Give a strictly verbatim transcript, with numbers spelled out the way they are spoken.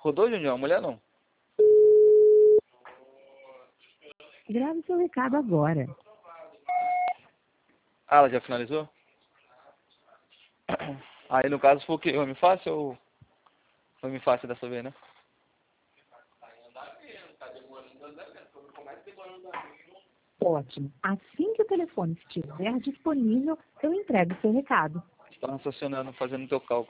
Rodou, Junior? A mulher não? Grave seu recado agora. Ah, ela já finalizou? Aí no caso foi o quê? Homem fácil ou homem fácil dessa vez, né? Ótimo. Assim que o telefone estiver disponível, eu entrego seu recado. Você tá raciocinando, fazendo teu cálculo.